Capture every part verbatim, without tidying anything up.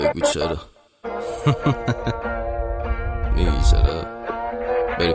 بگو چرا. میگی چرا؟ بریم.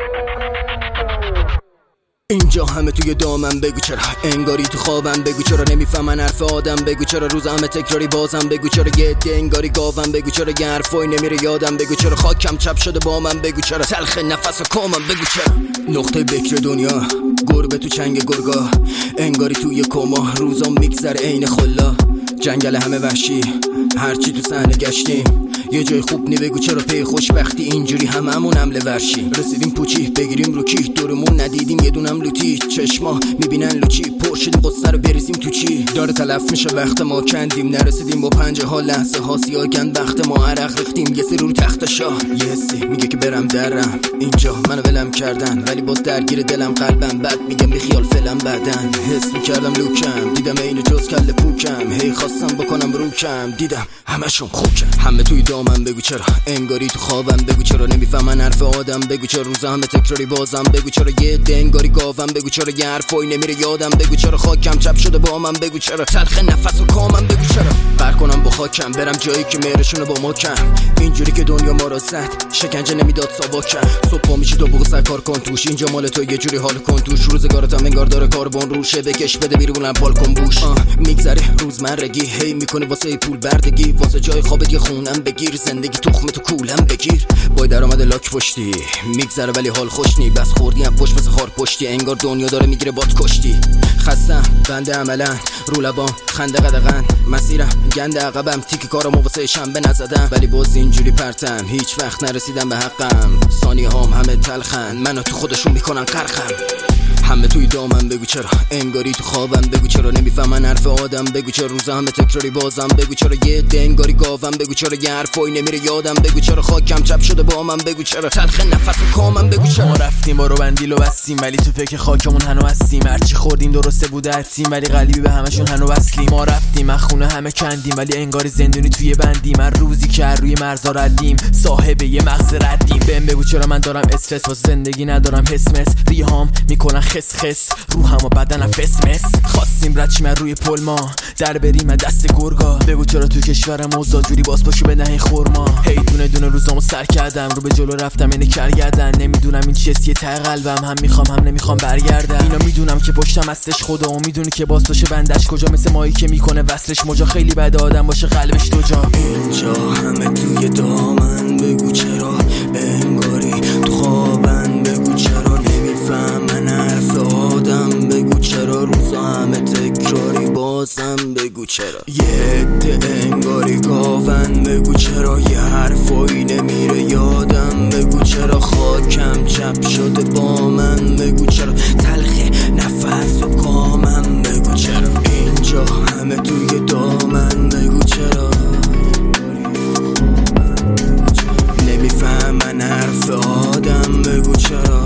اینجا همه توی دامن بگو چرا، انگاری تو خوابم بگو چرا، نمیفهمن حرف آدم بگو چرا، روز همه تکراری بازم بگو چرا، یه عده انگاری گاوم بگو چرا، یه حرفایی نمیره یادم بگو چرا، خاکم چپ شده با من بگو چرا، تلخ نفس و کامم بگو چرا، نقطه بکر دنیا گربه تو چنگ گرگا، انگاری توی کما روزا میگذره عین خلا، جنگل همه وحشی هرچی تو صحنه گشتیم، یه جای خوب نی بگو چرا، پی خوشبختی اینجوری هممون حمله ورشی، رسیدیم پوچی بگیریم رو کی، دورمون ندیدیم یه دونم لوتی، چشما میبینن لوچی، پر شدیم قصه رو بریزیم تو چی، داره تلف میشه وقت ما کندیم، نرسیدیم با پنجه ها لحظه ها سیاه کند وقت ما، عرق ریختیم یه سری رو تخت شاه، یه حسی میگه که برم درم، اینجا منو ولم کردن ولی باز درگیر دلم قلبم، بد میگم بی خیال فعلا بعدن، حس میکردم لوکم دیدم اینو جز کله پوکم، هی خواستم بکنم روکم دیدم همشون خوکم، همه توی دامن بگو چرا، انگاری تو خوابم بگو چرا، نمیفهمن حرف آدم بگو چرا، روزا همه تکراری بازم بگو چرا، یه عده انگاری گاوم بگو چرا، یه حرفایی نمیره یادم بگو چرا، خاکم چپ شده با من بگو چرا، تلخ نفس و کامم بگو چرا، بر کنم با خاکم برم جایی که مهرشونه با ما کم، اینجوری که دنیا ما را زد شکنجه نمیداد ساواکم، صبح میشی تو بگو سرکار کن توش، اینجا مال تو یه جوری حال کن توش، روزگاراتم انگار داره کاربن روشه، بکش بده بیرونم بالکن بوش، میگذره روزمرگی هی میکنه واسه پول بردگی، واسه جای خوابت یه خونم بگیر، زندگی تخم تو کولم بگیر، با درآمد لاک پشتی میگذره ولی حال خوش نی، بس خوردی هم پشت مثل خار پشتی، انگار دنیا داره میگیره باد کشتی، خستم بنده عملا رو لبام خنده قدغن، مسیرم گنده عقبم تیک کارمو واسه شنبه نزدم، ولی باز اینجوری پرتم هیچ وقت نرسیدم به حقم، ثانیه هام همه تلخن منو تو خودشون میکنن قرقم، همه توی دامن بگو چرا، انگاری تو خوابم بگو چرا، نمیفهمن حرف آدم بگو چرا، روزا همه تکراری بازم بگو چرا، یه عده انگاری گاوم بگو چرا، یه حرفایی نمیره یادم بگو چرا، خاکم چپ شده با من بگو چرا، تلخ نفس و کامم بگو چرا، ما رفتیم با رو بندیل و بستیم ولی تو فکر خاکمون هنو هستیم، هرچی خوردیم درسته بوده حدسیم ولی قلبی به همشون هنو وصلیم، ما رفتیم از خونه همه کندیم ولی انگاری زندونی توی بندیم، من روزی که روی مرزا ردیم صاحب یه مغز ردیم، بهم بگو چرا من دارم استرس واسه زندگی ندارم حس مس، ریهام میکنن خس خس روحم و بدنم فس مس، خواستیم رد چیم روی پل ما در بریم دست گرگا، بگو چرا تو کشورم اوضاع جوری باز پاشو به نهی خورما، هی دونه دونه روزامو سر کردم رو به جلو رفتم اینه کرگردن، نمیدونم این چیه سی ته قلبم، هم میخوام هم نمیخوام برگردم، اینا میدونم که پشتم هستش خدا و میدونی که باز باشه بندش کجا، مثل مایی که میکنه وصلش مجا، خیلی بده آدم باشه قلبش دو جا، اینجا همه توی دامن بگو چرا، انگاری تو خوابن بگو چرا، نمیفهمن حرف آدم بگو چرا، روزا همه تکراری بازم بگو چرا، یه عده انگاری گاون بگو چرا، یه حرفایی نمیره یادم بگو چرا، خاکم چپ شده با من بگو چرا، تلخ نفس و کامم بگو چرا، اینجا همه توی دامن بگو چرا، نمیفهمن حرف آدم بگو چرا،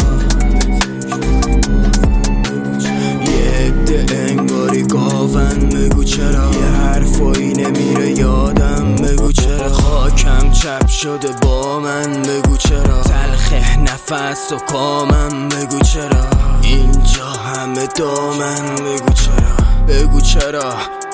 انگاری گاون بگو چرا، یه حرفایی نمیره یادم بگو چرا، خاکم چپ شده با من بگو چرا، تلخ نفس و کامم بگو چرا، اینجا همه دامن بگو چرا، بگو چرا.